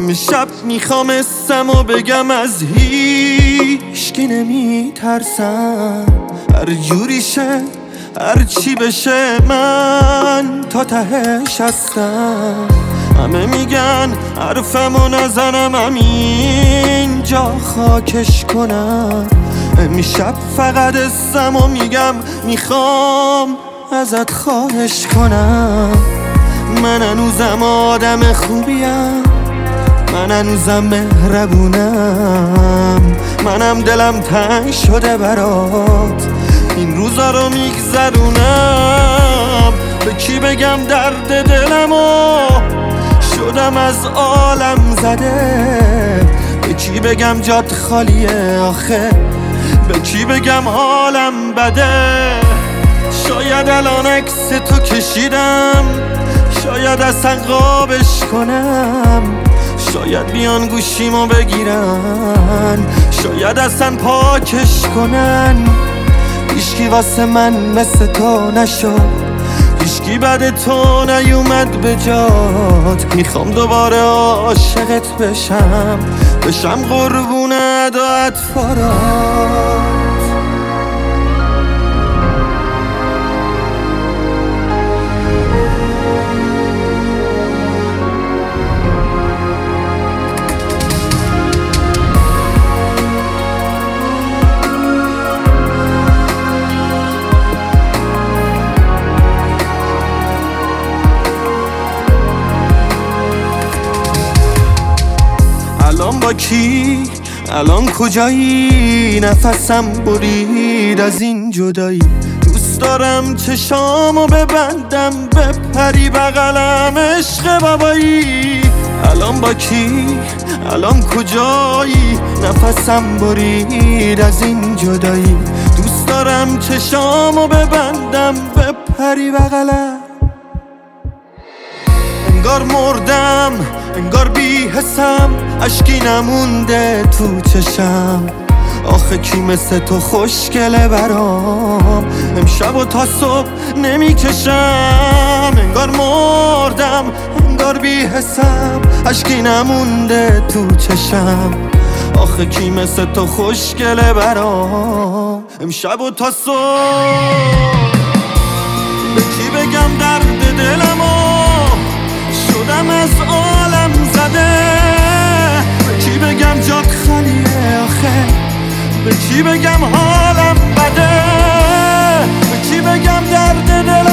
امشب میخوام اسمو بگم از هیچ کی نمیترسم، هر جوری شه هر چی بشه من تا تهش هستم. همه میگن حرفمو نزنم همینجا خاکش کنم، امشب فقط اسمو میگم میخوام ازت خواهش کنم. من هنوزم آدم خوبیم، من هنوزم مهربونم، منم دلم تنگ شده برات این روزا رو میگذرونم. به کی بگم درد دلمو شدم از عالم زده، به کی بگم جات خالیه آخه، به کی بگم حالم بده. شاید الان عکس تو کشیدم، شاید اصلا قابش کنم، شاید بیان گوشیمو بگیرن، شاید اصلا پاکش کنن. هیچکی واسه من مثل تو نشد، هیچکی بعد تو نیومد به جات. میخوام دوباره عاشقت بشم قربون ادات فارات. الان با کی؟ الان کجایی؟ نفسم برید از این جدایی. دوست دارم چشامو ببندم بپری بغلم عشق بابایی. الان با کی؟ الان کجایی؟ نفسم برید از این جدایی. دوست دارم چشامو ببندم بپری بغلم. انگار مردم، انگار بی حسم، اشکی نمونده تو چشم. آخه کی مثل تو خوشگله برام، امشب و تا صبح نمیکشم. انگار مردم، انگار بی حسم، اشکی نمونده تو چشم. آخه کی مثل تو خوشگله برام، امشب و تا صبح. به کی بگم درد دلمو شدم از عالم زده، به کی بگم جات خالیه آخه، به کی بگم حالم بده، به کی بگم درد دلم